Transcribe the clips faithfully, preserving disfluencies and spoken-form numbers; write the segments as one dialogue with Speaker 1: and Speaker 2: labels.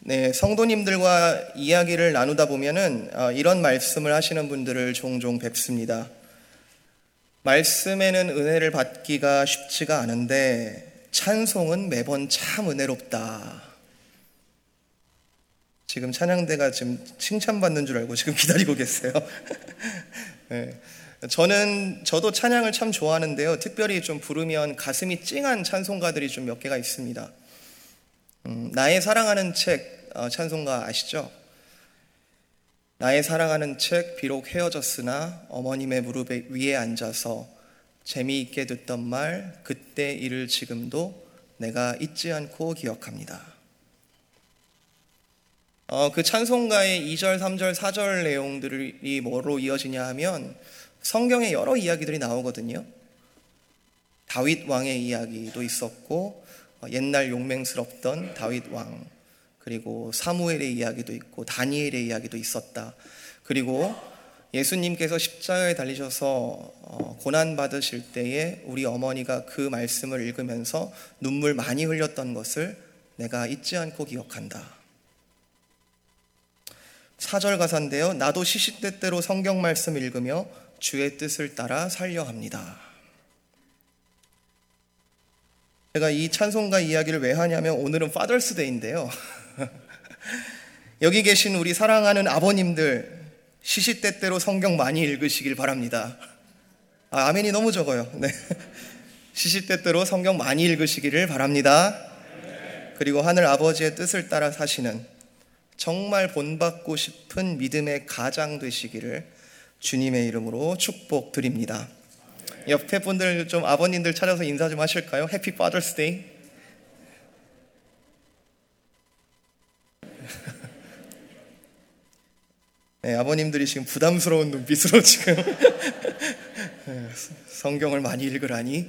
Speaker 1: 네, 성도님들과 이야기를 나누다 보면은 이런 말씀을 하시는 분들을 종종 뵙습니다. 말씀에는 은혜를 받기가 쉽지가 않은데 찬송은 매번 참 은혜롭다. 지금 찬양대가 지금 칭찬받는 줄 알고 지금 기다리고 계세요. 네. 저는 저도 찬양을 참 좋아하는데요. 특별히 좀 부르면 가슴이 찡한 찬송가들이 좀 몇 개가 있습니다. 음, 나의 사랑하는 책 어, 찬송가 아시죠? 나의 사랑하는 책 비록 헤어졌으나 어머님의 무릎 위에 앉아서 재미있게 듣던 말 그때 일을 지금도 내가 잊지 않고 기억합니다. 어, 그 찬송가의 이 절, 삼 절, 사 절 내용들이 뭐로 이어지냐 하면 성경에 여러 이야기들이 나오거든요. 다윗 왕의 이야기도 있었고 옛날 용맹스럽던 다윗 왕, 그리고 사무엘의 이야기도 있고 다니엘의 이야기도 있었다. 그리고 예수님께서 십자가에 달리셔서 고난 받으실 때에 우리 어머니가 그 말씀을 읽으면서 눈물 많이 흘렸던 것을 내가 잊지 않고 기억한다. 사 절 가사인데요. 나도 시시때때로 성경 말씀 읽으며 주의 뜻을 따라 살려 합니다. 제가 이 찬송가 이야기를 왜 하냐면 오늘은 파더스 데이인데요. 여기 계신 우리 사랑하는 아버님들 시시때때로 성경 많이 읽으시길 바랍니다. 아, 아멘이 너무 적어요. 네. 시시때때로 성경 많이 읽으시기를 바랍니다. 그리고 하늘 아버지의 뜻을 따라 사시는 정말 본받고 싶은 믿음의 가장 되시기를 주님의 이름으로 축복드립니다. 옆에 분들 좀 아버님들 찾아서 인사 좀 하실까요? 해피 파더스 데이. 네, 아버님들이 지금 부담스러운 눈빛으로 지금 성경을 많이 읽으라니.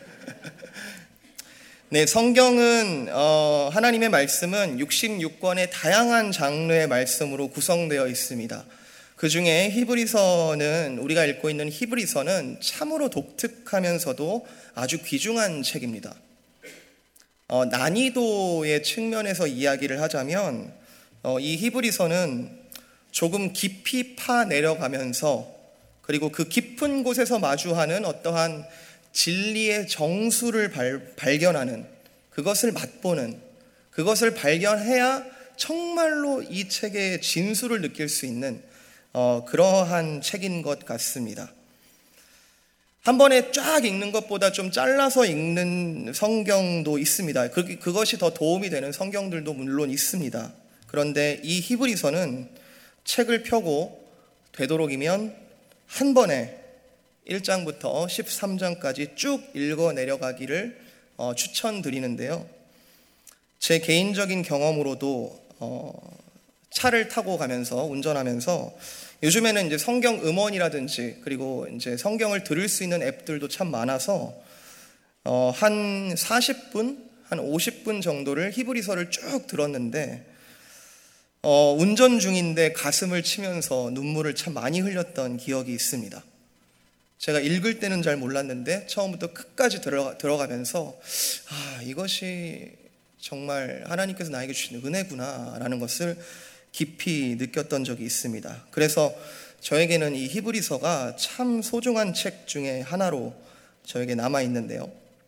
Speaker 1: 네, 성경은 어, 하나님의 말씀은 육십육 권의 다양한 장르의 말씀으로 구성되어 있습니다. 그 중에 히브리서는 우리가 읽고 있는 히브리서는 참으로 독특하면서도 아주 귀중한 책입니다. 어, 난이도의 측면에서 이야기를 하자면 어, 이 히브리서는 조금 깊이 파 내려가면서 그리고 그 깊은 곳에서 마주하는 어떠한 진리의 정수를 발, 발견하는 그것을 맛보는 그것을 발견해야 정말로 이 책의 진수를 느낄 수 있는 어, 그러한 책인 것 같습니다. 한 번에 쫙 읽는 것보다 좀 잘라서 읽는 성경도 있습니다. 그, 그것이 더 도움이 되는 성경들도 물론 있습니다. 그런데 이 히브리서는 책을 펴고 되도록이면 한 번에 일 장부터 십삼 장까지 쭉 읽어 내려가기를 어, 추천드리는데요. 제 개인적인 경험으로도 어, 차를 타고 가면서 운전하면서 요즘에는 이제 성경 음원이라든지 그리고 이제 성경을 들을 수 있는 앱들도 참 많아서 어, 한 사십 분, 한 오십 분 정도를 히브리서를 쭉 들었는데 어, 운전 중인데 가슴을 치면서 눈물을 참 많이 흘렸던 기억이 있습니다. 제가 읽을 때는 잘 몰랐는데 처음부터 끝까지 들어가, 들어가면서 아, 이것이 정말 하나님께서 나에게 주신 은혜구나 라는 것을 깊이 느꼈던 적이 있습니다. 그래서 저에게는 이 히브리서가 참 소중한 책 중에 하나로 저에게 남아있는데요.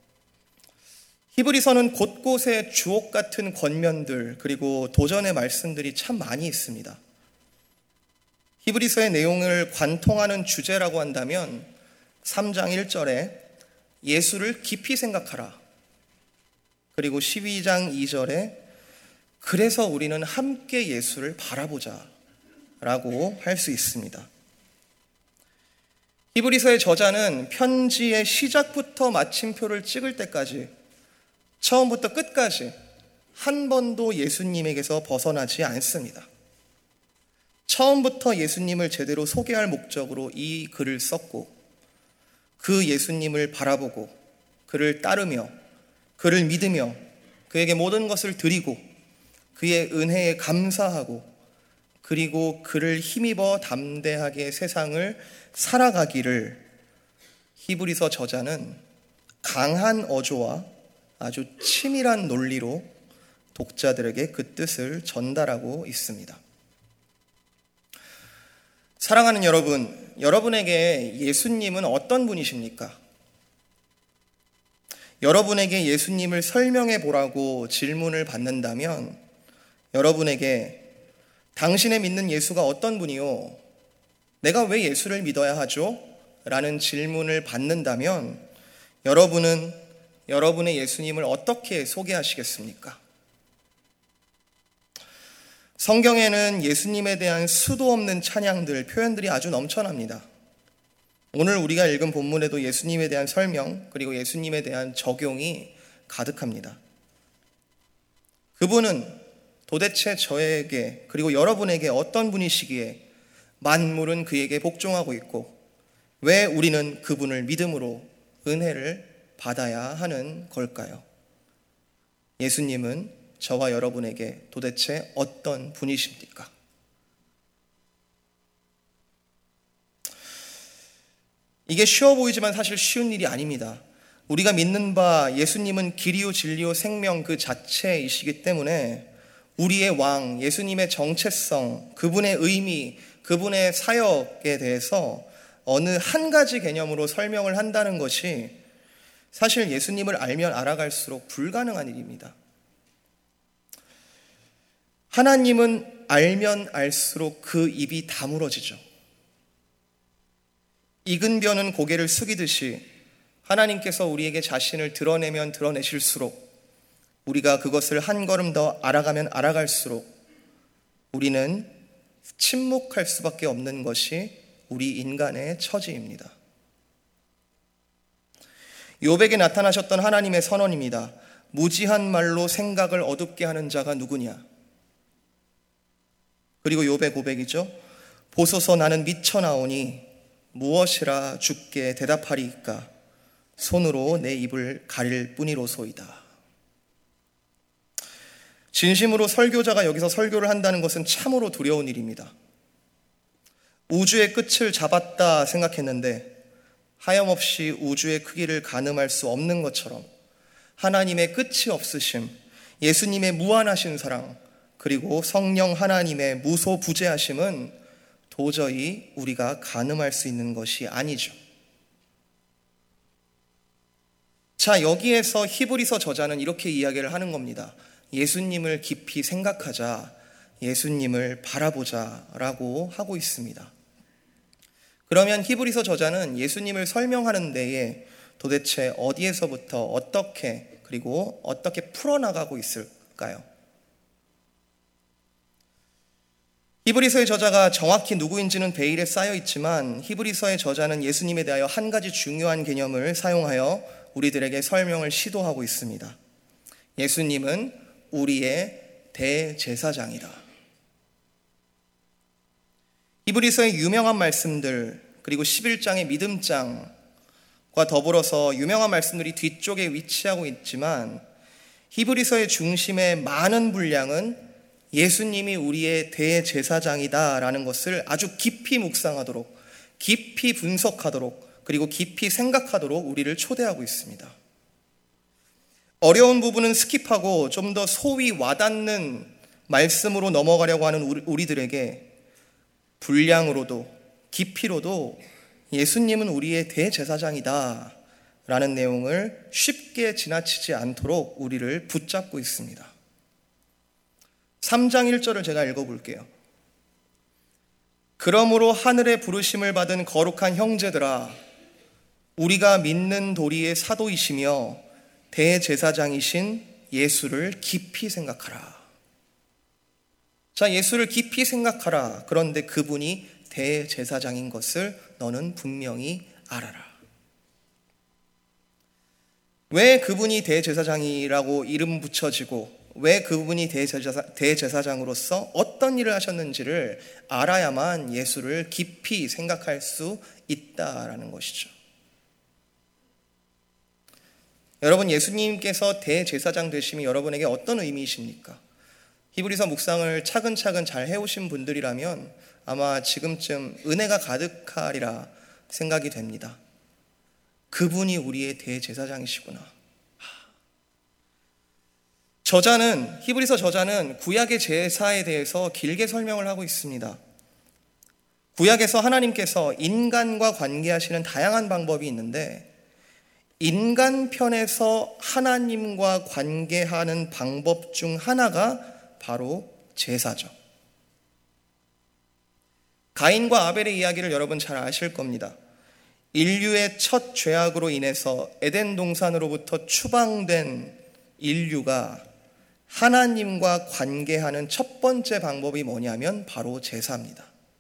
Speaker 1: 히브리서는 곳곳에 주옥 같은 권면들 그리고 도전의 말씀들이 참 많이 있습니다. 히브리서의 내용을 관통하는 주제라고 한다면 삼 장 일 절에 예수를 깊이 생각하라. 그리고 십이 장 이 절에 그래서 우리는 함께 예수를 바라보자 라고 할 수 있습니다. 히브리서의 저자는 편지의 시작부터 마침표를 찍을 때까지 처음부터 끝까지 한 번도 예수님에게서 벗어나지 않습니다. 처음부터 예수님을 제대로 소개할 목적으로 이 글을 썼고 그 예수님을 바라보고 그를 따르며 그를 믿으며 그에게 모든 것을 드리고 그의 은혜에 감사하고 그리고 그를 힘입어 담대하게 세상을 살아가기를 히브리서 저자는 강한 어조와 아주 치밀한 논리로 독자들에게 그 뜻을 전달하고 있습니다. 사랑하는 여러분, 여러분에게 예수님은 어떤 분이십니까? 여러분에게 예수님을 설명해 보라고 질문을 받는다면 여러분에게 당신의 믿는 예수가 어떤 분이요? 내가 왜 예수를 믿어야 하죠? 라는 질문을 받는다면 여러분은 여러분의 예수님을 어떻게 소개하시겠습니까? 성경에는 예수님에 대한 수도 없는 찬양들, 표현들이 아주 넘쳐납니다. 오늘 우리가 읽은 본문에도 예수님에 대한 설명, 그리고 예수님에 대한 적용이 가득합니다. 그분은 도대체 저에게, 그리고 여러분에게 어떤 분이시기에 만물은 그에게 복종하고 있고, 왜 우리는 그분을 믿음으로 은혜를 받아야 하는 걸까요? 예수님은 저와 여러분에게 도대체 어떤 분이십니까? 이게 쉬워 보이지만 사실 쉬운 일이 아닙니다. 우리가 믿는 바 예수님은 길이요 진리요 생명 그 자체이시기 때문에 우리의 왕, 예수님의 정체성, 그분의 의미, 그분의 사역에 대해서 어느 한 가지 개념으로 설명을 한다는 것이 사실 예수님을 알면 알아갈수록 불가능한 일입니다. 하나님은 알면 알수록 그 입이 다물어지죠. 익은 벼는 고개를 숙이듯이 하나님께서 우리에게 자신을 드러내면 드러내실수록 우리가 그것을 한 걸음 더 알아가면 알아갈수록 우리는 침묵할 수밖에 없는 것이 우리 인간의 처지입니다. 욥에게 나타나셨던 하나님의 선언입니다. 무지한 말로 생각을 어둡게 하는 자가 누구냐? 그리고 욥의 고백이죠. 보소서 나는 미쳐나오니 무엇이라 주께 대답하리이까? 손으로 내 입을 가릴 뿐이로소이다. 진심으로 설교자가 여기서 설교를 한다는 것은 참으로 두려운 일입니다. 우주의 끝을 잡았다 생각했는데 하염없이 우주의 크기를 가늠할 수 없는 것처럼 하나님의 끝이 없으심, 예수님의 무한하신 사랑, 그리고 성령 하나님의 무소부재하심은 도저히 우리가 가늠할 수 있는 것이 아니죠. 자, 여기에서 히브리서 저자는 이렇게 이야기를 하는 겁니다. 예수님을 깊이 생각하자, 예수님을 바라보자 라고 하고 있습니다. 그러면 히브리서 저자는 예수님을 설명하는 데에 도대체 어디에서부터 어떻게 그리고 어떻게 풀어나가고 있을까요? 히브리서의 저자가 정확히 누구인지는 베일에 쌓여 있지만 히브리서의 저자는 예수님에 대하여 한 가지 중요한 개념을 사용하여 우리들에게 설명을 시도하고 있습니다. 예수님은 우리의 대제사장이다. 히브리서의 유명한 말씀들 그리고 십일 장의 믿음장과 더불어서 유명한 말씀들이 뒤쪽에 위치하고 있지만 히브리서의 중심의 많은 분량은 예수님이 우리의 대제사장이다라는 것을 아주 깊이 묵상하도록, 깊이 분석하도록, 그리고 깊이 생각하도록 우리를 초대하고 있습니다. 어려운 부분은 스킵하고 좀 더 소위 와닿는 말씀으로 넘어가려고 하는 우리들에게 분량으로도 깊이로도 예수님은 우리의 대제사장이다 라는 내용을 쉽게 지나치지 않도록 우리를 붙잡고 있습니다. 삼 장 일 절을 제가 읽어볼게요. 그러므로 하늘의 부르심을 받은 거룩한 형제들아, 우리가 믿는 도리의 사도이시며 대제사장이신 예수를 깊이 생각하라. 자, 예수를 깊이 생각하라. 그런데 그분이 대제사장인 것을 너는 분명히 알아라. 왜 그분이 대제사장이라고 이름 붙여지고 왜 그분이 대제사장, 대제사장으로서 어떤 일을 하셨는지를 알아야만 예수를 깊이 생각할 수 있다라는 것이죠. 여러분, 예수님께서 대제사장 되심이 여러분에게 어떤 의미이십니까? 히브리서 묵상을 차근차근 잘 해오신 분들이라면 아마 지금쯤 은혜가 가득하리라 생각이 됩니다. 그분이 우리의 대제사장이시구나. 저자는, 히브리서 저자는 구약의 제사에 대해서 길게 설명을 하고 있습니다. 구약에서 하나님께서 인간과 관계하시는 다양한 방법이 있는데, 인간 편에서 하나님과 관계하는 방법 중 하나가 바로 제사죠. 가인과 아벨의 이야기를 여러분 잘 아실 겁니다. 인류의 첫 죄악으로 인해서 에덴 동산으로부터 추방된 인류가 하나님과 관계하는 첫 번째 방법이 뭐냐면 바로 제사입니다.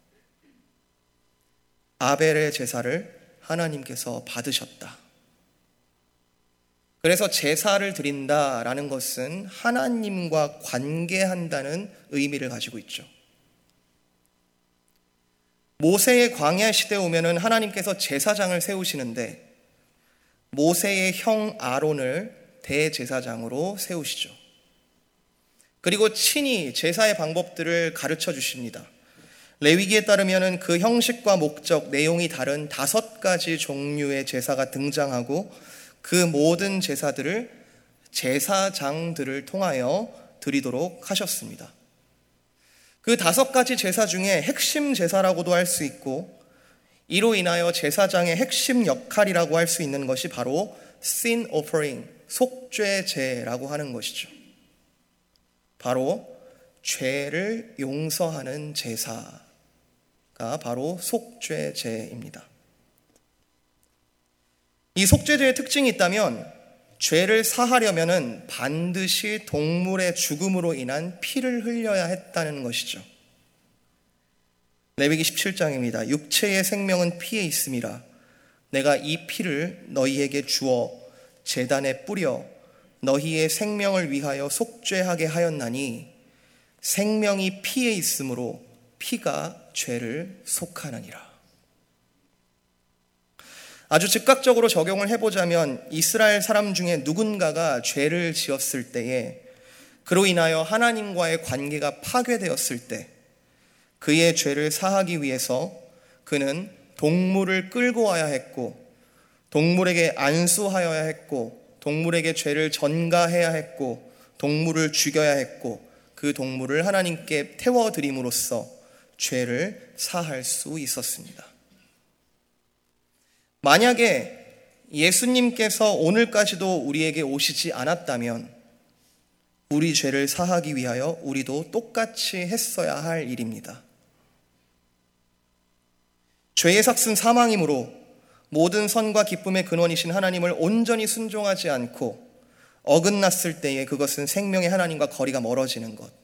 Speaker 1: 아벨의 제사를 하나님께서 받으셨다. 그래서 제사를 드린다라는 것은 하나님과 관계한다는 의미를 가지고 있죠. 모세의 광야 시대에 오면은 하나님께서 제사장을 세우시는데 모세의 형 아론을 대제사장으로 세우시죠. 그리고 친히 제사의 방법들을 가르쳐 주십니다. 레위기에 따르면은 그 형식과 목적, 내용이 다른 다섯 가지 종류의 제사가 등장하고 그 모든 제사들을 제사장들을 통하여 드리도록 하셨습니다. 그 다섯 가지 제사 중에 핵심 제사라고도 할 수 있고 이로 인하여 제사장의 핵심 역할이라고 할 수 있는 것이 바로 sin offering, 속죄제라고 하는 것이죠. 바로 죄를 용서하는 제사가 바로 속죄제입니다. 이 속죄제의 특징이 있다면 죄를 사하려면은 반드시 동물의 죽음으로 인한 피를 흘려야 했다는 것이죠. 레위기 십칠 장입니다. 육체의 생명은 피에 있음이라 내가 이 피를 너희에게 주어 제단에 뿌려 너희의 생명을 위하여 속죄하게 하였나니 생명이 피에 있으므로 피가 죄를 속하느니라. 아주 즉각적으로 적용을 해보자면 이스라엘 사람 중에 누군가가 죄를 지었을 때에 그로 인하여 하나님과의 관계가 파괴되었을 때 그의 죄를 사하기 위해서 그는 동물을 끌고 와야 했고 동물에게 안수하여야 했고 동물에게 죄를 전가해야 했고 동물을 죽여야 했고 그 동물을 하나님께 태워드림으로써 죄를 사할 수 있었습니다. 만약에 예수님께서 오늘까지도 우리에게 오시지 않았다면 우리 죄를 사하기 위하여 우리도 똑같이 했어야 할 일입니다. 죄의 삭은 사망이므로 모든 선과 기쁨의 근원이신 하나님을 온전히 순종하지 않고 어긋났을 때에 그것은 생명의 하나님과 거리가 멀어지는 것.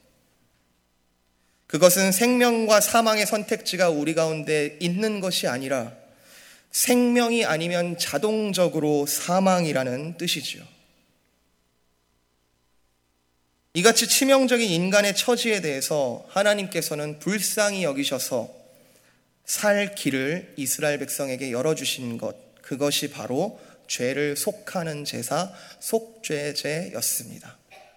Speaker 1: 그것은 생명과 사망의 선택지가 우리 가운데 있는 것이 아니라 생명이 아니면 자동적으로 사망이라는 뜻이지요. 이같이 치명적인 인간의 처지에 대해서 하나님께서는 불쌍히 여기셔서 살 길을 이스라엘 백성에게 열어주신 것, 그것이 바로 죄를 속하는 제사, 속죄제였습니다.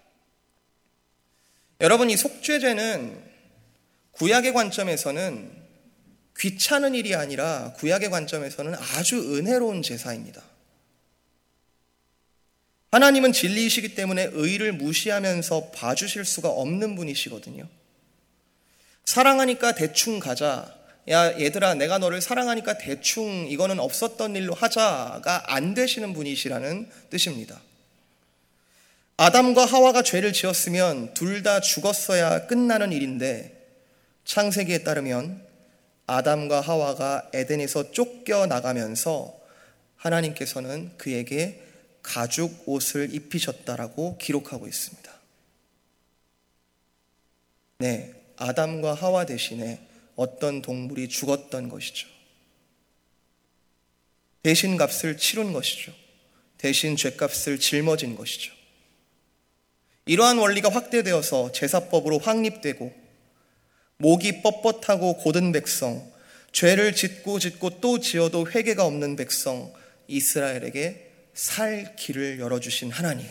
Speaker 1: 여러분, 이 속죄제는 구약의 관점에서는 귀찮은 일이 아니라 구약의 관점에서는 아주 은혜로운 제사입니다. 하나님은 진리이시기 때문에 의를 무시하면서 봐주실 수가 없는 분이시거든요. 사랑하니까 대충 가자. 야, 얘들아, 내가 너를 사랑하니까 대충 이거는 없었던 일로 하자가 안 되시는 분이시라는 뜻입니다. 아담과 하와가 죄를 지었으면 둘 다 죽었어야 끝나는 일인데 창세기에 따르면 아담과 하와가 에덴에서 쫓겨나가면서 하나님께서는 그에게 가죽 옷을 입히셨다라고 기록하고 있습니다. 네, 아담과 하와 대신에 어떤 동물이 죽었던 것이죠. 대신 값을 치른 것이죠. 대신 죄값을 짊어진 것이죠. 이러한 원리가 확대되어서 제사법으로 확립되고 목이 뻣뻣하고 곧은 백성, 죄를 짓고 짓고 또 지어도 회개가 없는 백성 이스라엘에게 살 길을 열어주신 하나님.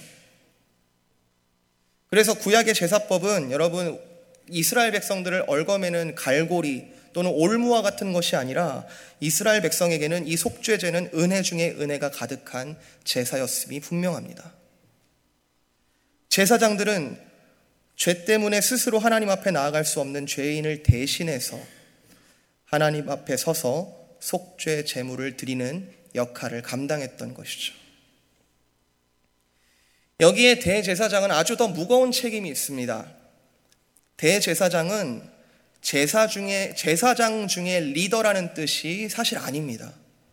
Speaker 1: 그래서 구약의 제사법은 여러분 이스라엘 백성들을 얽어매는 갈고리 또는 올무와 같은 것이 아니라 이스라엘 백성에게는 이 속죄제는 은혜 중에 은혜가 가득한 제사였음이 분명합니다. 제사장들은 죄 때문에 스스로 하나님 앞에 나아갈 수 없는 죄인을 대신해서 하나님 앞에 서서 속죄 제물을 드리는 역할을 감당했던 것이죠. 여기에 대제사장은 아주 더 무거운 책임이 있습니다. 대제사장은 제사 중에, 제사장 중에 리더라는 뜻이 사실 아닙니다.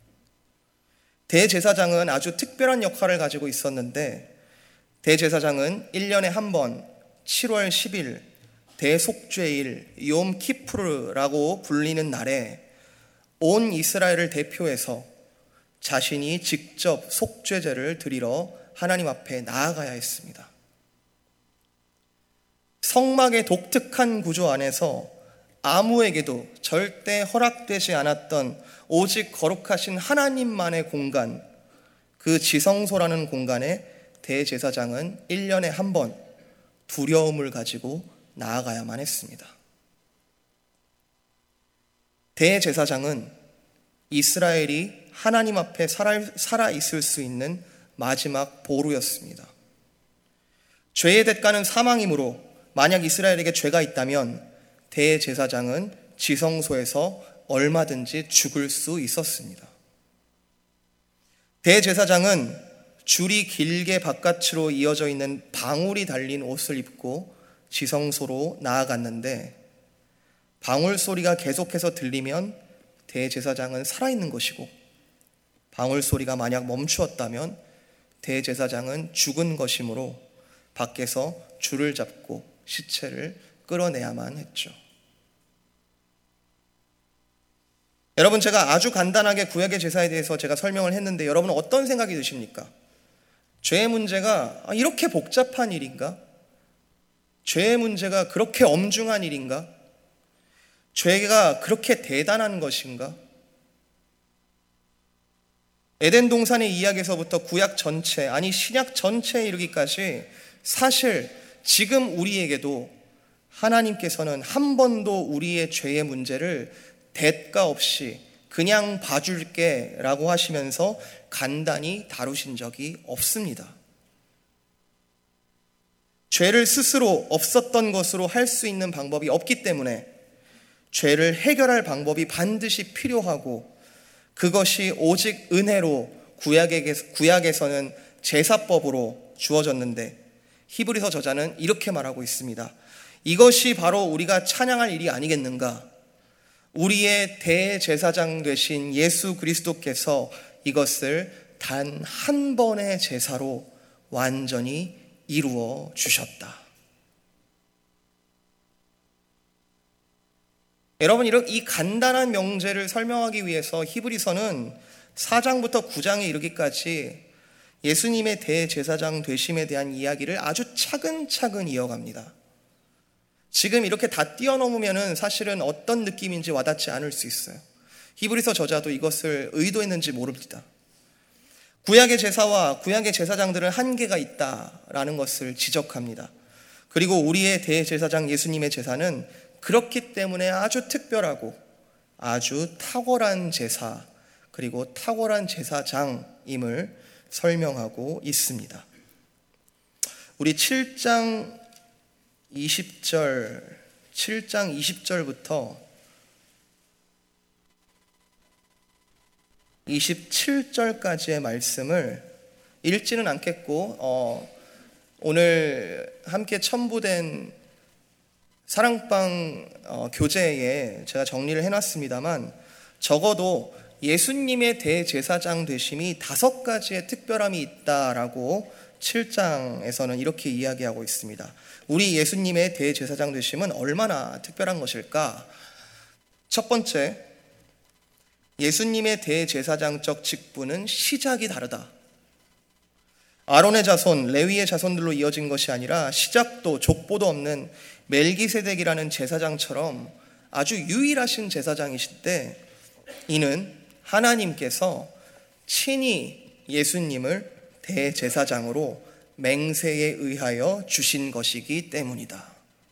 Speaker 1: 대제사장은 아주 특별한 역할을 가지고 있었는데, 대제사장은 일 년에 한 번 칠월 십일 대속죄일 욤 키푸르라고 불리는 날에 온 이스라엘을 대표해서 자신이 직접 속죄제를 드리러 하나님 앞에 나아가야 했습니다. 성막의 독특한 구조 안에서 아무에게도 절대 허락되지 않았던 오직 거룩하신 하나님만의 공간, 그 지성소라는 공간에 대제사장은 일 년에 한 번 두려움을 가지고 나아가야만 했습니다. 대제사장은 이스라엘이 하나님 앞에 살아 있을 수 있는 마지막 보루였습니다. 죄의 대가는 사망이므로 만약 이스라엘에게 죄가 있다면 대제사장은 지성소에서 얼마든지 죽을 수 있었습니다. 대제사장은 줄이 길게 바깥으로 이어져 있는 방울이 달린 옷을 입고 지성소로 나아갔는데, 방울 소리가 계속해서 들리면 대제사장은 살아있는 것이고, 방울 소리가 만약 멈추었다면 대제사장은 죽은 것이므로 밖에서 줄을 잡고 시체를 끌어내야만 했죠. 여러분, 제가 아주 간단하게 구약의 제사에 대해서 제가 설명을 했는데 여러분은 어떤 생각이 드십니까? 죄의 문제가 이렇게 복잡한 일인가? 죄의 문제가 그렇게 엄중한 일인가? 죄가 그렇게 대단한 것인가? 에덴 동산의 이야기에서부터 구약 전체, 아니 신약 전체에 이르기까지 사실 지금 우리에게도 하나님께서는 한 번도 우리의 죄의 문제를 대가 없이 그냥 봐줄게 라고 하시면서 간단히 다루신 적이 없습니다. 죄를 스스로 없었던 것으로 할 수 있는 방법이 없기 때문에 죄를 해결할 방법이 반드시 필요하고, 그것이 오직 은혜로 구약에서는 제사법으로 주어졌는데, 히브리서 저자는 이렇게 말하고 있습니다. 이것이 바로 우리가 찬양할 일이 아니겠는가? 우리의 대제사장 되신 예수 그리스도께서 이것을 단 한 번의 제사로 완전히 이루어 주셨다. 여러분, 이 간단한 명제를 설명하기 위해서 히브리서는 사 장부터 구 장에 이르기까지 예수님의 대제사장 되심에 대한 이야기를 아주 차근차근 이어갑니다. 지금 이렇게 다 뛰어넘으면 사실은 어떤 느낌인지 와닿지 않을 수 있어요. 히브리서 저자도 이것을 의도했는지 모릅니다. 구약의 제사와 구약의 제사장들은 한계가 있다라는 것을 지적합니다. 그리고 우리의 대제사장 예수님의 제사는 그렇기 때문에 아주 특별하고 아주 탁월한 제사, 그리고 탁월한 제사장임을 설명하고 있습니다. 우리 칠 장 이십 절, 칠 장 이십 절부터 이십칠 절까지의 말씀을 읽지는 않겠고, 어, 오늘 함께 첨부된 사랑방 어, 교재에 제가 정리를 해놨습니다만, 적어도 예수님의 대제사장 되심이 다섯 가지의 특별함이 있다라고 칠 장에서는 이렇게 이야기하고 있습니다. 우리 예수님의 대제사장 되심은 얼마나 특별한 것일까? 첫 번째, 예수님의 대제사장적 직분은 시작이 다르다. 아론의 자손, 레위의 자손들로 이어진 것이 아니라 시작도 족보도 없는 멜기세덱이라는 제사장처럼 아주 유일하신 제사장이신데, 이는 하나님께서 친히 예수님을 대제사장으로 맹세에 의하여 주신 것이기 때문이다.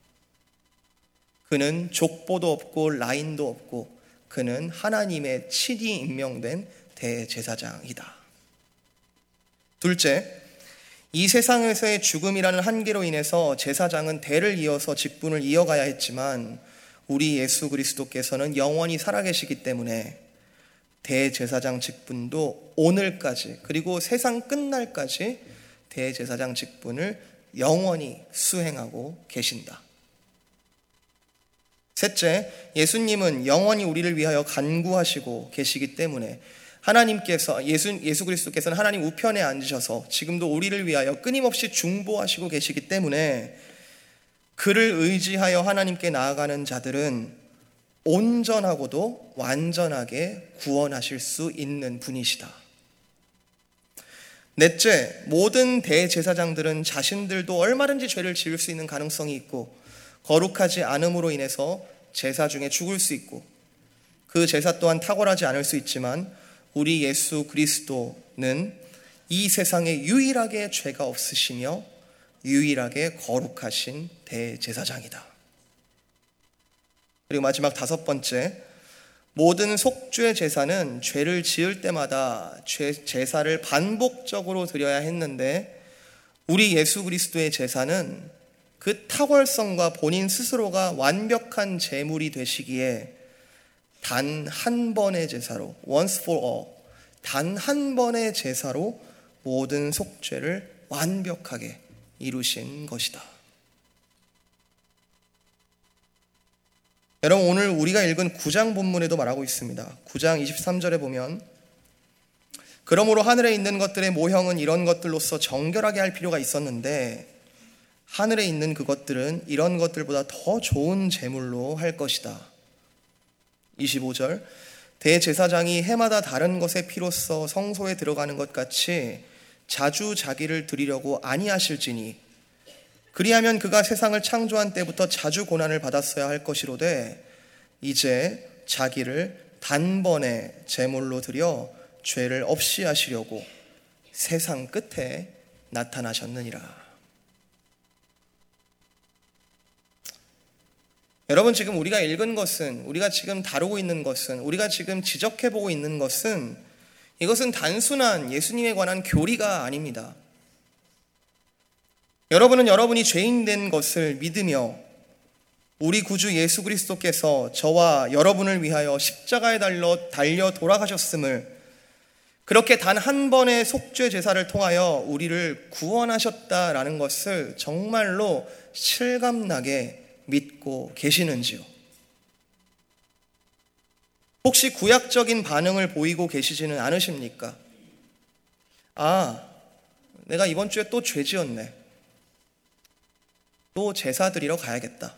Speaker 1: 그는 족보도 없고 라인도 없고 그는 하나님의 친히 임명된 대제사장이다. 둘째, 이 세상에서의 죽음이라는 한계로 인해서 제사장은 대를 이어서 직분을 이어가야 했지만 우리 예수 그리스도께서는 영원히 살아계시기 때문에 대제사장 직분도 오늘까지, 그리고 세상 끝날까지 대제사장 직분을 영원히 수행하고 계신다. 셋째, 예수님은 영원히 우리를 위하여 간구하시고 계시기 때문에 하나님께서, 예수, 예수 그리스도께서는 하나님 우편에 앉으셔서 지금도 우리를 위하여 끊임없이 중보하시고 계시기 때문에 그를 의지하여 하나님께 나아가는 자들은 온전하고도 완전하게 구원하실 수 있는 분이시다. 넷째, 모든 대제사장들은 자신들도 얼마든지 죄를 지을 수 있는 가능성이 있고 거룩하지 않음으로 인해서 제사 중에 죽을 수 있고 그 제사 또한 탁월하지 않을 수 있지만 우리 예수 그리스도는 이 세상에 유일하게 죄가 없으시며 유일하게 거룩하신 대제사장이다. 그리고 마지막 다섯 번째, 모든 속죄 제사는 죄를 지을 때마다 죄, 제사를 반복적으로 드려야 했는데 우리 예수 그리스도의 제사는 그 탁월성과 본인 스스로가 완벽한 제물이 되시기에 단 한 번의 제사로, once for all, 단 한 번의 제사로 모든 속죄를 완벽하게 이루신 것이다. 여러분, 오늘 우리가 읽은 구 장 본문에도 말하고 있습니다. 구 장 이십삼 절에 보면 그러므로 하늘에 있는 것들의 모형은 이런 것들로서 정결하게 할 필요가 있었는데 하늘에 있는 그것들은 이런 것들보다 더 좋은 제물로 할 것이다. 이십오 절, 대제사장이 해마다 다른 것의 피로써 성소에 들어가는 것 같이 자주 자기를 드리려고 아니하실지니 그리하면 그가 세상을 창조한 때부터 자주 고난을 받았어야 할 것이로되 이제 자기를 단번에 제물로 드려 죄를 없이 하시려고 세상 끝에 나타나셨느니라. 여러분, 지금 우리가 읽은 것은, 우리가 지금 다루고 있는 것은, 우리가 지금 지적해보고 있는 것은 이것은 단순한 예수님에 관한 교리가 아닙니다. 여러분은 여러분이 죄인 된 것을 믿으며 우리 구주 예수 그리스도께서 저와 여러분을 위하여 십자가에 달려, 달려 돌아가셨음을, 그렇게 단 한 번의 속죄 제사를 통하여 우리를 구원하셨다라는 것을 정말로 실감나게 믿고 계시는지요? 혹시 구약적인 반응을 보이고 계시지는 않으십니까? 아, 내가 이번 주에 또 죄 지었네. 또 제사 드리러 가야겠다.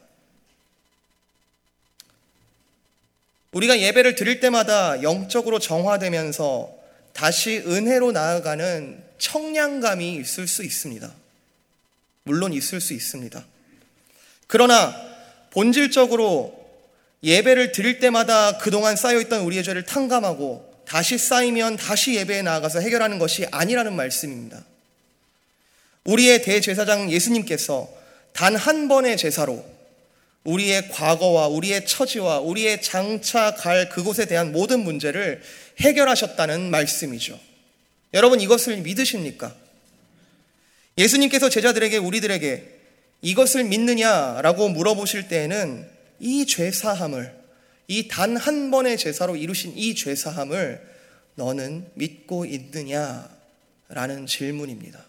Speaker 1: 우리가 예배를 드릴 때마다 영적으로 정화되면서 다시 은혜로 나아가는 청량감이 있을 수 있습니다. 물론 있을 수 있습니다. 그러나 본질적으로 예배를 드릴 때마다 그동안 쌓여있던 우리의 죄를 탕감하고 다시 쌓이면 다시 예배에 나아가서 해결하는 것이 아니라는 말씀입니다. 우리의 대제사장 예수님께서 단 한 번의 제사로 우리의 과거와 우리의 처지와 우리의 장차 갈 그곳에 대한 모든 문제를 해결하셨다는 말씀이죠. 여러분, 이것을 믿으십니까? 예수님께서 제자들에게, 우리들에게 이것을 믿느냐라고 물어보실 때에는 이 죄사함을, 이 단 한 번의 제사로 이루신 이 죄사함을 너는 믿고 있느냐라는 질문입니다.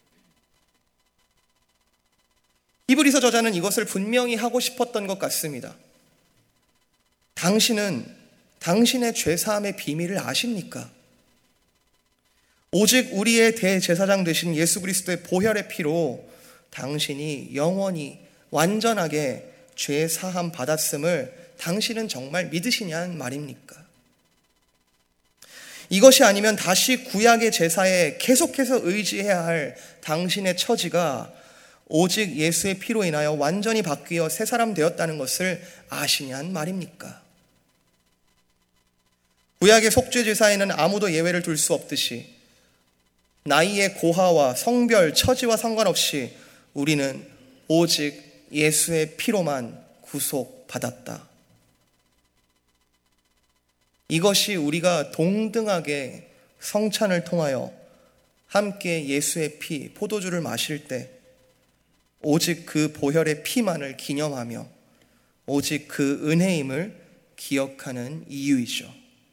Speaker 1: 히브리서 저자는 이것을 분명히 하고 싶었던 것 같습니다. 당신은 당신의 죄사함의 비밀을 아십니까? 오직 우리의 대제사장 되신 예수 그리스도의 보혈의 피로 당신이 영원히 완전하게 죄사함 받았음을 당신은 정말 믿으시냐는 말입니까? 이것이 아니면 다시 구약의 제사에 계속해서 의지해야 할 당신의 처지가 오직 예수의 피로 인하여 완전히 바뀌어 새 사람 되었다는 것을 아시냐는 말입니까? 구약의 속죄 제사에는 아무도 예외를 둘 수 없듯이 나이의 고하와 성별, 처지와 상관없이 우리는 오직 예수의 피로만 구속받았다. 이것이 우리가 동등하게 성찬을 통하여 함께 예수의 피, 포도주를 마실 때 오직 그 보혈의 피만을 기념하며 오직 그 은혜임을 기억하는 이유이죠.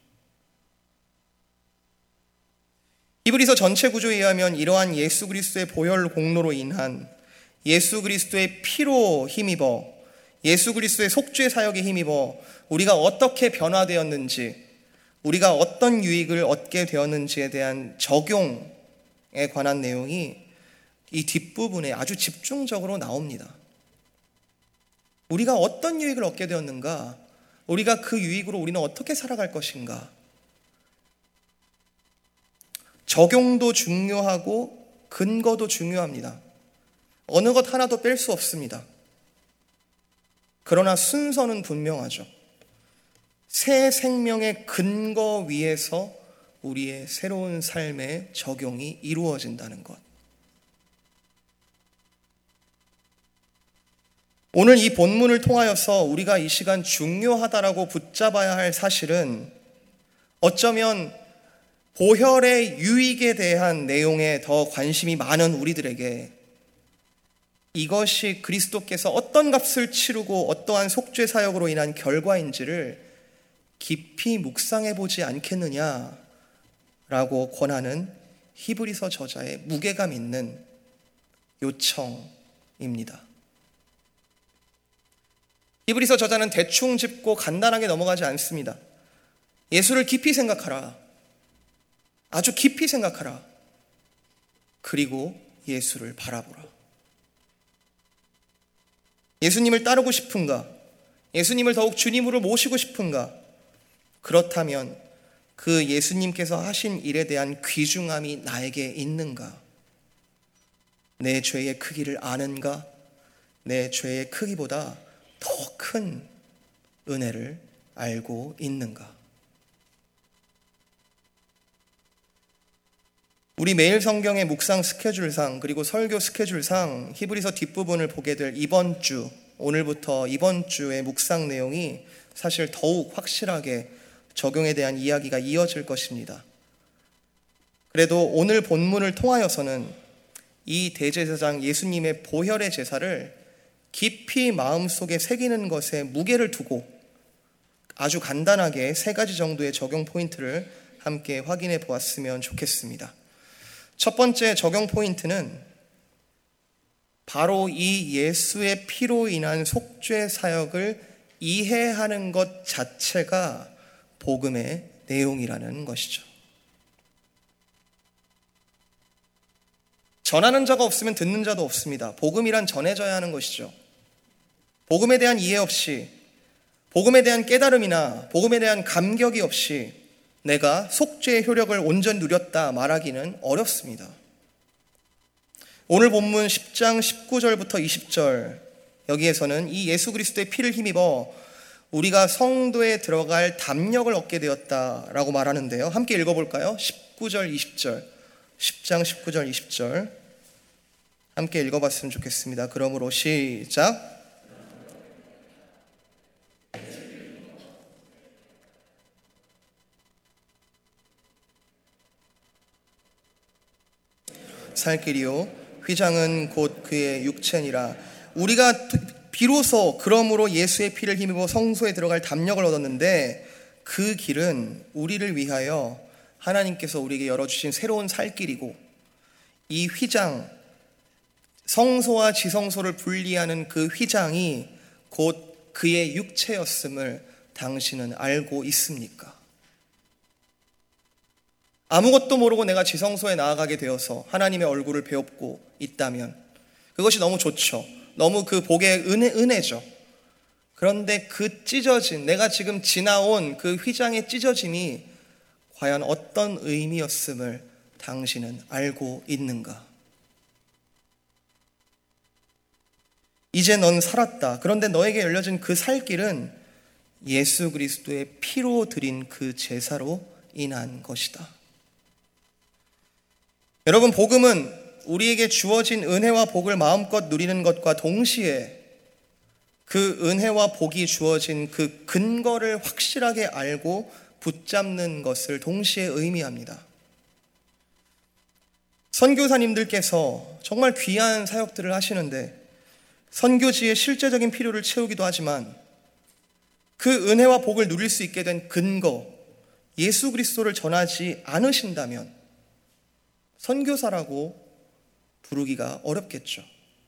Speaker 1: 히브리서 전체 구조에 의하면 이러한 예수 그리스도의 보혈 공로로 인한 예수 그리스도의 피로 힘입어 예수 그리스도의 속죄 사역에 힘입어 우리가 어떻게 변화되었는지, 우리가 어떤 유익을 얻게 되었는지에 대한 적용에 관한 내용이 이 뒷부분에 아주 집중적으로 나옵니다. 우리가 어떤 유익을 얻게 되었는가? 우리가 그 유익으로 우리는 어떻게 살아갈 것인가? 적용도 중요하고 근거도 중요합니다. 어느 것 하나도 뺄 수 없습니다. 그러나 순서는 분명하죠. 새 생명의 근거 위에서 우리의 새로운 삶의 적용이 이루어진다는 것. 오늘 이 본문을 통하여서 우리가 이 시간 중요하다라고 붙잡아야 할 사실은 어쩌면 보혈의 유익에 대한 내용에 더 관심이 많은 우리들에게 이것이 그리스도께서 어떤 값을 치르고 어떠한 속죄 사역으로 인한 결과인지를 깊이 묵상해 보지 않겠느냐라고 권하는 히브리서 저자의 무게감 있는 요청입니다. 히브리서 저자는 대충 짚고 간단하게 넘어가지 않습니다. 예수를 깊이 생각하라. 아주 깊이 생각하라. 그리고 예수를 바라보라. 예수님을 따르고 싶은가? 예수님을 더욱 주님으로 모시고 싶은가? 그렇다면 그 예수님께서 하신 일에 대한 귀중함이 나에게 있는가? 내 죄의 크기를 아는가? 내 죄의 크기보다 더 큰 은혜를 알고 있는가? 우리 매일 성경의 묵상 스케줄상 그리고 설교 스케줄상 히브리서 뒷부분을 보게 될 이번 주, 오늘부터 이번 주의 묵상 내용이 사실 더욱 확실하게 적용에 대한 이야기가 이어질 것입니다. 그래도 오늘 본문을 통하여서는 이 대제사장 예수님의 보혈의 제사를 깊이 마음속에 새기는 것에 무게를 두고 아주 간단하게 세 가지 정도의 적용 포인트를 함께 확인해 보았으면 좋겠습니다. 첫 번째 적용 포인트는 바로 이 예수의 피로 인한 속죄 사역을 이해하는 것 자체가 복음의 내용이라는 것이죠. 전하는 자가 없으면 듣는 자도 없습니다. 복음이란 전해져야 하는 것이죠. 복음에 대한 이해 없이, 복음에 대한 깨달음이나 복음에 대한 감격이 없이 내가 속죄의 효력을 온전히 누렸다 말하기는 어렵습니다. 오늘 본문 십 장 십구 절부터 이십 절, 여기에서는 이 예수 그리스도의 피를 힘입어 우리가 성도에 들어갈 담력을 얻게 되었다라고 말하는데요. 함께 읽어볼까요? 십구 절 이십 절, 십 장 십구 절 이십 절 함께 읽어봤으면 좋겠습니다. 그러므로 시작. 살 길이요 휘장은 곧 그의 육체니라. 우리가 비로소 그러므로 예수의 피를 힘입어 성소에 들어갈 담력을 얻었는데 그 길은 우리를 위하여 하나님께서 우리에게 열어주신 새로운 살 길이고, 이 휘장, 성소와 지성소를 분리하는 그 휘장이 곧 그의 육체였음을 당신은 알고 있습니까? 아무것도 모르고 내가 지성소에 나아가게 되어서 하나님의 얼굴을 배웁고 있다면 그것이 너무 좋죠. 너무 그 복의 은혜, 은혜죠. 그런데 그 찢어진, 내가 지금 지나온 그 휘장의 찢어짐이 과연 어떤 의미였음을 당신은 알고 있는가? 이제 넌 살았다. 그런데 너에게 열려진 그 살길은 예수 그리스도의 피로 드린 그 제사로 인한 것이다. 여러분, 복음은 우리에게 주어진 은혜와 복을 마음껏 누리는 것과 동시에 그 은혜와 복이 주어진 그 근거를 확실하게 알고 붙잡는 것을 동시에 의미합니다. 선교사님들께서 정말 귀한 사역들을 하시는데 선교지의 실제적인 필요를 채우기도 하지만 그 은혜와 복을 누릴 수 있게 된 근거, 예수 그리스도를 전하지 않으신다면 선교사라고 부르기가 어렵겠죠.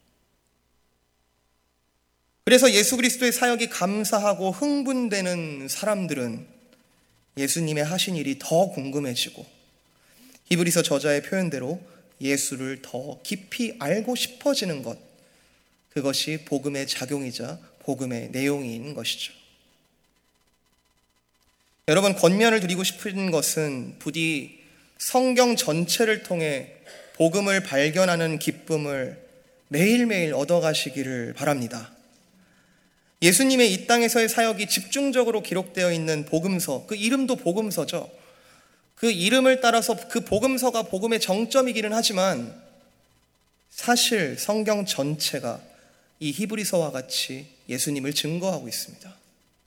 Speaker 1: 그래서 예수 그리스도의 사역이 감사하고 흥분되는 사람들은 예수님의 하신 일이 더 궁금해지고 히브리서 저자의 표현대로 예수를 더 깊이 알고 싶어지는 것, 그것이 복음의 작용이자 복음의 내용인 것이죠. 여러분, 권면을 드리고 싶은 것은 부디 성경 전체를 통해 복음을 발견하는 기쁨을 매일매일 얻어가시기를 바랍니다. 예수님의 이 땅에서의 사역이 집중적으로 기록되어 있는 복음서, 그 이름도 복음서죠. 그 이름을 따라서 그 복음서가 복음의 정점이기는 하지만 사실 성경 전체가 이 히브리서와 같이 예수님을 증거하고 있습니다.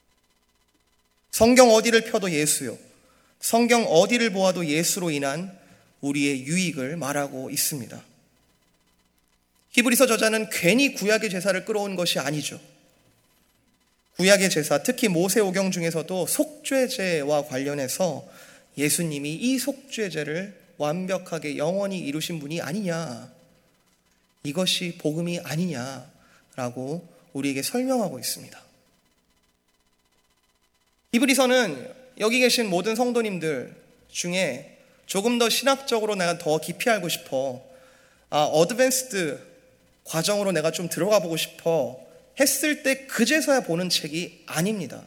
Speaker 1: 성경 어디를 펴도 예수요, 성경 어디를 보아도 예수로 인한 우리의 유익을 말하고 있습니다. 히브리서 저자는 괜히 구약의 제사를 끌어온 것이 아니죠. 구약의 제사, 특히 모세오경 중에서도 속죄제와 관련해서 예수님이 이 속죄제를 완벽하게 영원히 이루신 분이 아니냐, 이것이 복음이 아니냐라고 우리에게 설명하고 있습니다. 히브리서는 여기 계신 모든 성도님들 중에 조금 더 신학적으로 내가 더 깊이 알고 싶어, 아, 어드밴스드 과정으로 내가 좀 들어가 보고 싶어 했을 때 그제서야 보는 책이 아닙니다.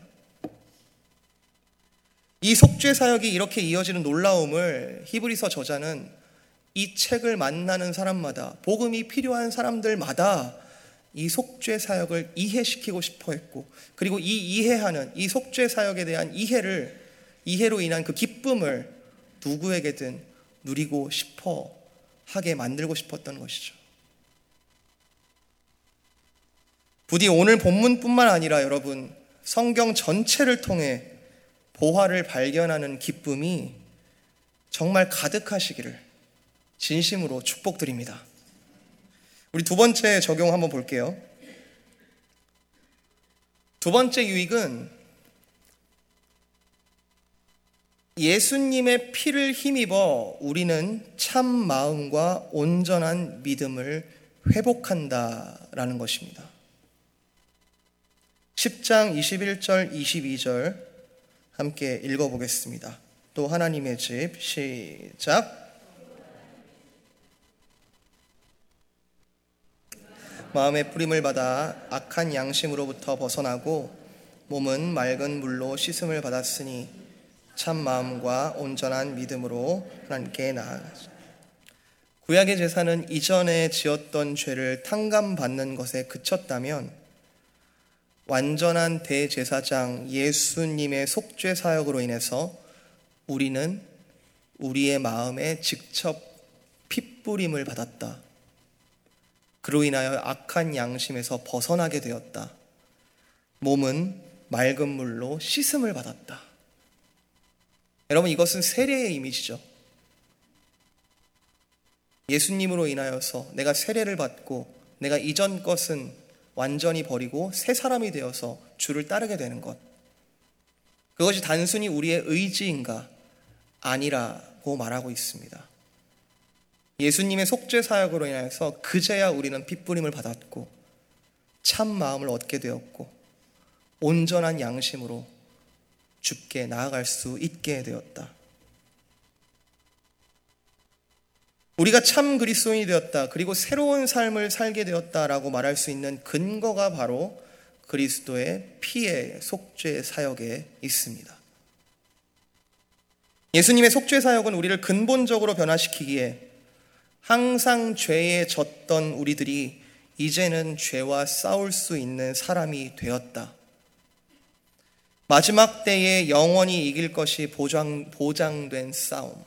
Speaker 1: 이 속죄 사역이 이렇게 이어지는 놀라움을 히브리서 저자는 이 책을 만나는 사람마다, 복음이 필요한 사람들마다 이 속죄 사역을 이해시키고 싶어 했고, 그리고 이 이해하는 이 속죄 사역에 대한 이해를, 이해로 인한 그 기쁨을 누구에게든 누리고 싶어 하게 만들고 싶었던 것이죠. 부디 오늘 본문뿐만 아니라 여러분, 성경 전체를 통해 보화를 발견하는 기쁨이 정말 가득하시기를 진심으로 축복드립니다. 우리 두 번째 적용 한번 볼게요. 두 번째 유익은 예수님의 피를 힘입어 우리는 참 마음과 온전한 믿음을 회복한다라는 것입니다. 십 장 이십일 절 이십이 절 함께 읽어보겠습니다. 또 하나님의 집, 시작. 마음의 뿌림을 받아 악한 양심으로부터 벗어나고 몸은 맑은 물로 씻음을 받았으니 참 마음과 온전한 믿음으로 하나님께 나아가자. 구약의 제사는 이전에 지었던 죄를 탕감받는 것에 그쳤다면 완전한 대제사장 예수님의 속죄 사역으로 인해서 우리는 우리의 마음에 직접 핏부림을 받았다. 그로 인하여 악한 양심에서 벗어나게 되었다. 몸은 맑은 물로 씻음을 받았다. 여러분, 이것은 세례의 이미지죠. 예수님으로 인하여서 내가 세례를 받고 내가 이전 것은 완전히 버리고 새 사람이 되어서 주를 따르게 되는 것, 그것이 단순히 우리의 의지인가? 아니라고 말하고 있습니다. 예수님의 속죄 사역으로 인해서 그제야 우리는 핏부림을 받았고 참 마음을 얻게 되었고 온전한 양심으로 주께 나아갈 수 있게 되었다. 우리가 참 그리스도인이 되었다, 그리고 새로운 삶을 살게 되었다라고 말할 수 있는 근거가 바로 그리스도의 피의 속죄 사역에 있습니다. 예수님의 속죄 사역은 우리를 근본적으로 변화시키기에 항상 죄에 졌던 우리들이 이제는 죄와 싸울 수 있는 사람이 되었다. 마지막 때에 영원히 이길 것이 보장, 보장된 싸움.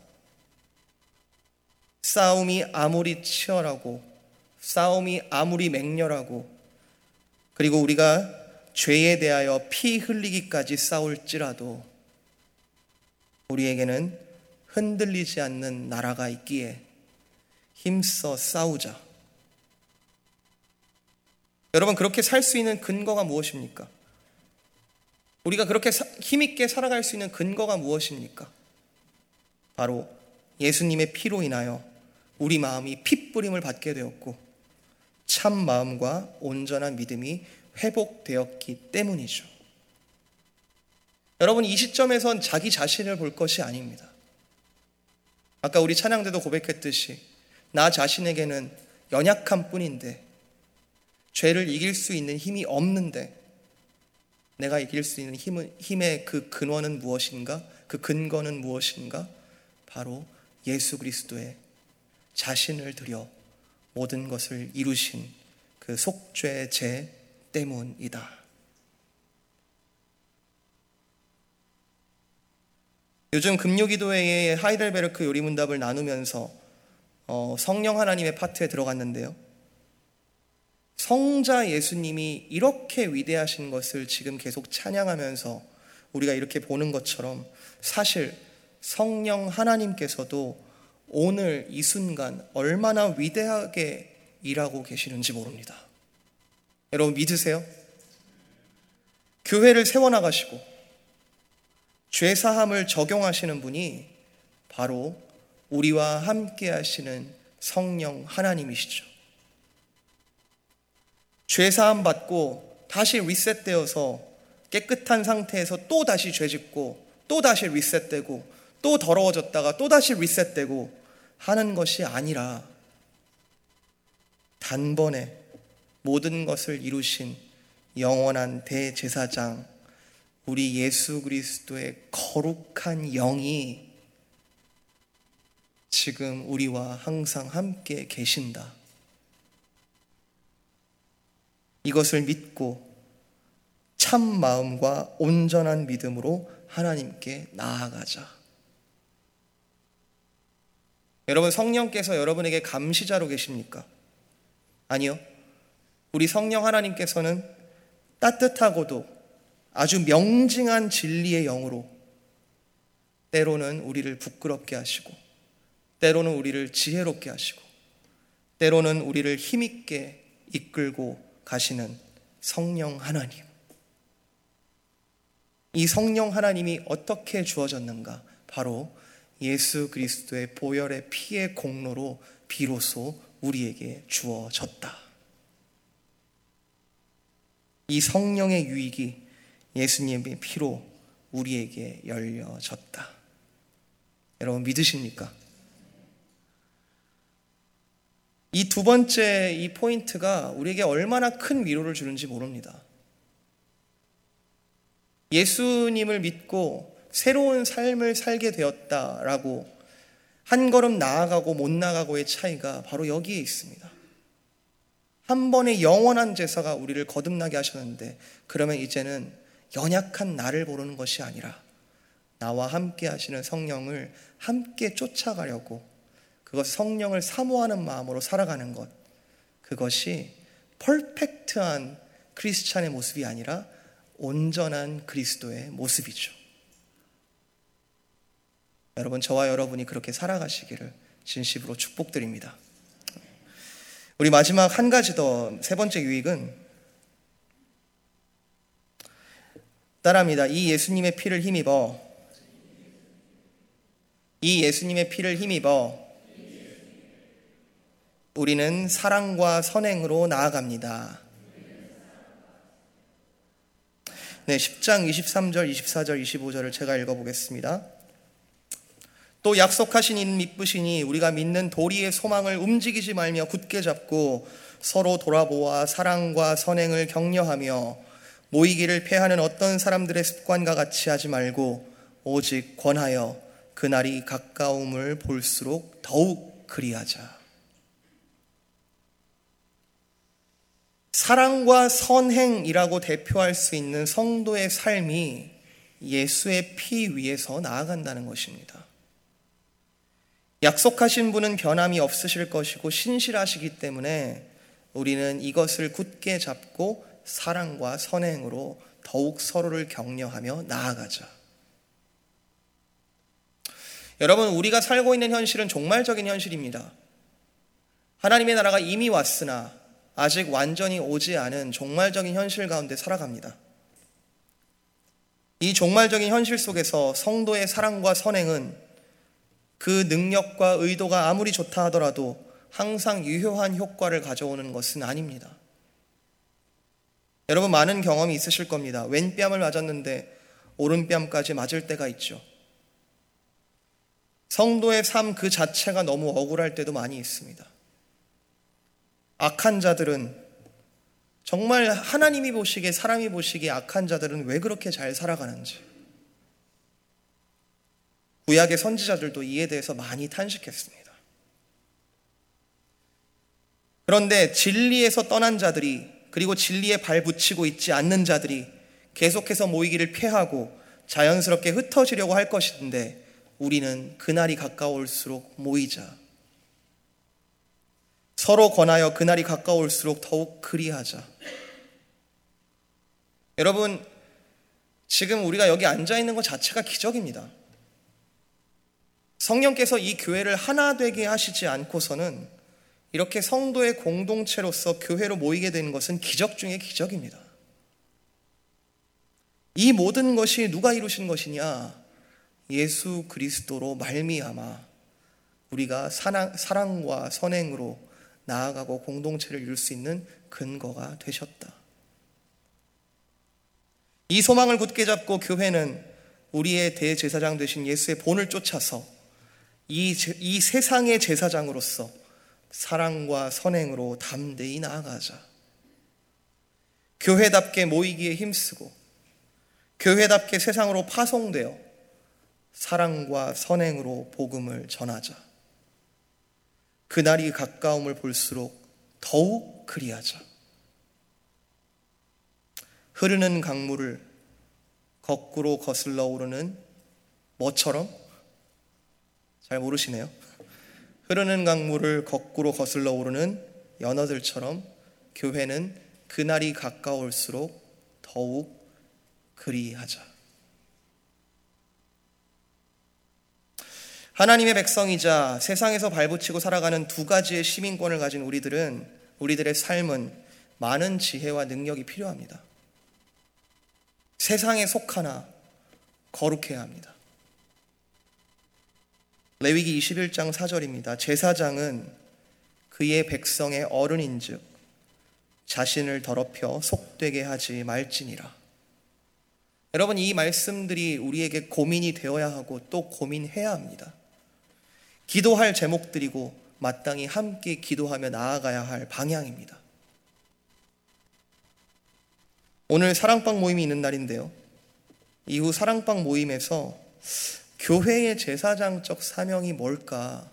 Speaker 1: 싸움이 아무리 치열하고 싸움이 아무리 맹렬하고 그리고 우리가 죄에 대하여 피 흘리기까지 싸울지라도 우리에게는 흔들리지 않는 나라가 있기에 힘써 싸우자. 여러분, 그렇게 살 수 있는 근거가 무엇입니까? 우리가 그렇게 힘있게 살아갈 수 있는 근거가 무엇입니까? 바로 예수님의 피로 인하여 우리 마음이 핏부림을 받게 되었고 참 마음과 온전한 믿음이 회복되었기 때문이죠. 여러분, 이 시점에선 자기 자신을 볼 것이 아닙니다. 아까 우리 찬양 때도 고백했듯이 나 자신에게는 연약한 뿐인데, 죄를 이길 수 있는 힘이 없는데 내가 이길 수 있는 힘은, 힘의 그 근원은 무엇인가? 그 근거는 무엇인가? 바로 예수 그리스도의 자신을 들여 모든 것을 이루신 그 속죄 제 때문이다. 요즘 금요기도회의 하이델베르크 요리문답을 나누면서 어, 성령 하나님의 파트에 들어갔는데요. 성자 예수님이 이렇게 위대하신 것을 지금 계속 찬양하면서 우리가 이렇게 보는 것처럼 사실 성령 하나님께서도 오늘 이 순간 얼마나 위대하게 일하고 계시는지 모릅니다. 여러분 믿으세요? 교회를 세워나가시고 죄사함을 적용하시는 분이 바로 우리와 함께 하시는 성령 하나님이시죠. 죄사함 받고 다시 리셋되어서 깨끗한 상태에서 또 다시 죄짓고 또 다시 리셋되고 또 더러워졌다가 또 다시 리셋되고 하는 것이 아니라 단번에 모든 것을 이루신 영원한 대제사장 우리 예수 그리스도의 거룩한 영이 지금 우리와 항상 함께 계신다. 이것을 믿고 참 마음과 온전한 믿음으로 하나님께 나아가자. 여러분, 성령께서 여러분에게 감시자로 계십니까? 아니요. 우리 성령 하나님께서는 따뜻하고도 아주 명징한 진리의 영으로 때로는 우리를 부끄럽게 하시고 때로는 우리를 지혜롭게 하시고 때로는 우리를 힘있게 이끌고 가시는 성령 하나님. 이 성령 하나님이 어떻게 주어졌는가? 바로 예수 그리스도의 보혈의 피의 공로로 비로소 우리에게 주어졌다. 이 성령의 유익이 예수님의 피로 우리에게 열려졌다. 여러분 믿으십니까? 이 두 번째 이 포인트가 우리에게 얼마나 큰 위로를 주는지 모릅니다. 예수님을 믿고 새로운 삶을 살게 되었다라고 한 걸음 나아가고 못 나가고의 차이가 바로 여기에 있습니다. 한 번의 영원한 제사가 우리를 거듭나게 하셨는데 그러면 이제는 연약한 나를 보는 것이 아니라 나와 함께 하시는 성령을 함께 쫓아가려고 그것 성령을 사모하는 마음으로 살아가는 것, 그것이 퍼펙트한 크리스찬의 모습이 아니라 온전한 그리스도의 모습이죠. 여러분, 저와 여러분이 그렇게 살아가시기를 진심으로 축복드립니다. 우리 마지막 한 가지 더, 세 번째 유익은 따라합니다. 이 예수님의 피를 힘입어 이 예수님의 피를 힘입어 우리는 사랑과 선행으로 나아갑니다. 네, 십 장 이십삼 절, 이십사 절, 이십오 절을 제가 읽어보겠습니다. 또 약속하신 이는 미쁘시니 우리가 믿는 도리의 소망을 움직이지 말며 굳게 잡고 서로 돌아보아 사랑과 선행을 격려하며 모이기를 패하는 어떤 사람들의 습관과 같이 하지 말고 오직 권하여 그날이 가까움을 볼수록 더욱 그리하자. 사랑과 선행이라고 대표할 수 있는 성도의 삶이 예수의 피 위에서 나아간다는 것입니다. 약속하신 분은 변함이 없으실 것이고 신실하시기 때문에 우리는 이것을 굳게 잡고 사랑과 선행으로 더욱 서로를 격려하며 나아가자. 여러분, 우리가 살고 있는 현실은 종말적인 현실입니다. 하나님의 나라가 이미 왔으나 아직 완전히 오지 않은 종말적인 현실 가운데 살아갑니다. 이 종말적인 현실 속에서 성도의 사랑과 선행은 그 능력과 의도가 아무리 좋다 하더라도 항상 유효한 효과를 가져오는 것은 아닙니다. 여러분, 많은 경험이 있으실 겁니다. 왼뺨을 맞았는데 오른뺨까지 맞을 때가 있죠. 성도의 삶 그 자체가 너무 억울할 때도 많이 있습니다. 악한 자들은, 정말 하나님이 보시기에, 사람이 보시기에 악한 자들은 왜 그렇게 잘 살아가는지, 구약의 선지자들도 이에 대해서 많이 탄식했습니다. 그런데 진리에서 떠난 자들이, 그리고 진리에 발 붙이고 있지 않는 자들이 계속해서 모이기를 피하고 자연스럽게 흩어지려고 할 것인데, 우리는 그날이 가까울수록 모이자, 서로 권하여 그날이 가까울수록 더욱 그리하자. 여러분, 지금 우리가 여기 앉아있는 것 자체가 기적입니다. 성령께서 이 교회를 하나 되게 하시지 않고서는 이렇게 성도의 공동체로서 교회로 모이게 되는 것은 기적 중의 기적입니다. 이 모든 것이 누가 이루신 것이냐? 예수 그리스도로 말미암아 우리가 사랑, 사랑과 선행으로 나아가고 공동체를 이룰 수 있는 근거가 되셨다. 이 소망을 굳게 잡고 교회는 우리의 대제사장 되신 예수의 본을 쫓아서 이, 이 세상의 제사장으로서 사랑과 선행으로 담대히 나아가자. 교회답게 모이기에 힘쓰고 교회답게 세상으로 파송되어 사랑과 선행으로 복음을 전하자. 그날이 가까움을 볼수록 더욱 그리하자. 흐르는 강물을 거꾸로 거슬러 오르는 뭐처럼? 잘 모르시네요. 흐르는 강물을 거꾸로 거슬러 오르는 연어들처럼 교회는 그날이 가까울수록 더욱 그리하자. 하나님의 백성이자 세상에서 발붙이고 살아가는 두 가지의 시민권을 가진 우리들은, 우리들의 삶은 많은 지혜와 능력이 필요합니다. 세상에 속하나 거룩해야 합니다. 레위기 이십일 장 사 절입니다. 제사장은 그의 백성의 어른인즉 자신을 더럽혀 속되게 하지 말지니라. 여러분, 이 말씀들이 우리에게 고민이 되어야 하고 또 고민해야 합니다. 기도할 제목들이고 마땅히 함께 기도하며 나아가야 할 방향입니다. 오늘 사랑방 모임이 있는 날인데요, 이후 사랑방 모임에서 교회의 제사장적 사명이 뭘까?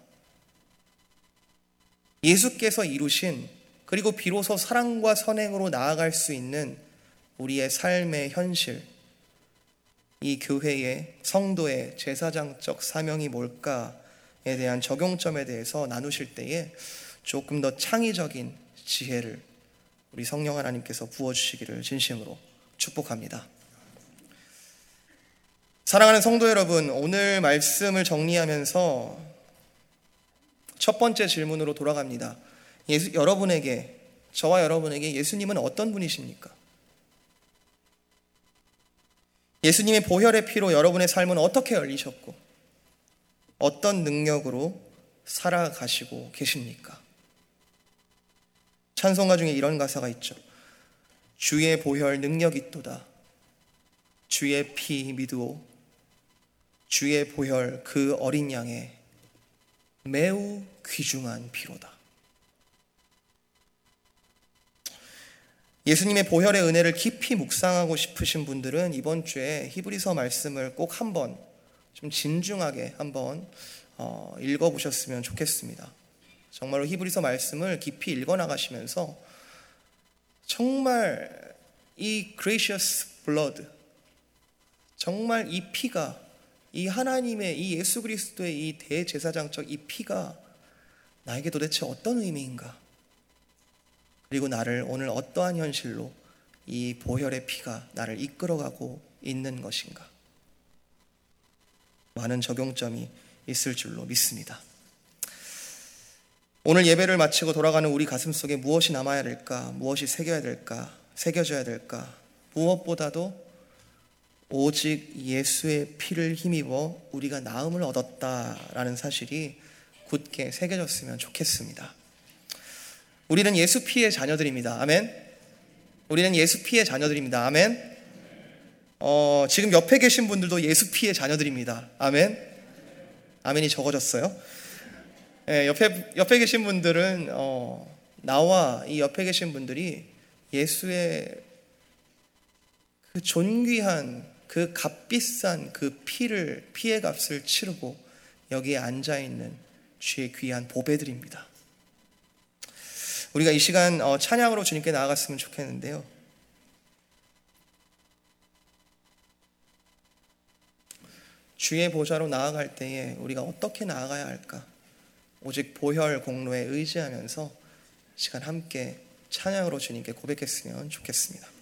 Speaker 1: 예수께서 이루신, 그리고 비로소 사랑과 선행으로 나아갈 수 있는 우리의 삶의 현실, 이 교회의 성도의 제사장적 사명이 뭘까에 대한 적용점에 대해서 나누실 때에 조금 더 창의적인 지혜를 우리 성령 하나님께서 부어주시기를 진심으로 축복합니다. 사랑하는 성도 여러분, 오늘 말씀을 정리하면서 첫 번째 질문으로 돌아갑니다. 예수, 여러분에게, 저와 여러분에게 예수님은 어떤 분이십니까? 예수님의 보혈의 피로 여러분의 삶은 어떻게 열리셨고 어떤 능력으로 살아가시고 계십니까? 찬송가 중에 이런 가사가 있죠. 주의 보혈 능력 있도다. 주의 피 믿으오. 주의 보혈 그 어린 양의 매우 귀중한 피로다. 예수님의 보혈의 은혜를 깊이 묵상하고 싶으신 분들은 이번 주에 히브리서 말씀을 꼭 한번 좀 진중하게 한번 어, 읽어보셨으면 좋겠습니다. 정말로 히브리서 말씀을 깊이 읽어나가시면서 정말 이 gracious blood, 정말 이 피가, 이 하나님의 이 예수 그리스도의 이 대제사장적 이 피가 나에게 도대체 어떤 의미인가? 그리고 나를 오늘 어떠한 현실로 이 보혈의 피가 나를 이끌어가고 있는 것인가? 많은 적용점이 있을 줄로 믿습니다. 오늘 예배를 마치고 돌아가는 우리 가슴 속에 무엇이 남아야 될까? 무엇이 새겨야 될까? 새겨져야 될까? 무엇보다도 오직 예수의 피를 힘입어 우리가 나음을 얻었다라는 사실이 굳게 새겨졌으면 좋겠습니다. 우리는 예수 피의 자녀들입니다. 아멘. 우리는 예수 피의 자녀들입니다. 아멘. 어, 지금 옆에 계신 분들도 예수 피의 자녀들입니다. 아멘. 아멘이 적어졌어요. 네, 옆에 옆에 계신 분들은 어, 나와 이 옆에 계신 분들이 예수의 그 존귀한 그 값비싼 그 피를 피의 값을 치르고 여기에 앉아 있는 주의 귀한 보배들입니다. 우리가 이 시간 어, 찬양으로 주님께 나아갔으면 좋겠는데요. 주의 보좌로 나아갈 때에 우리가 어떻게 나아가야 할까? 오직 보혈 공로에 의지하면서 시간 함께 찬양으로 주님께 고백했으면 좋겠습니다.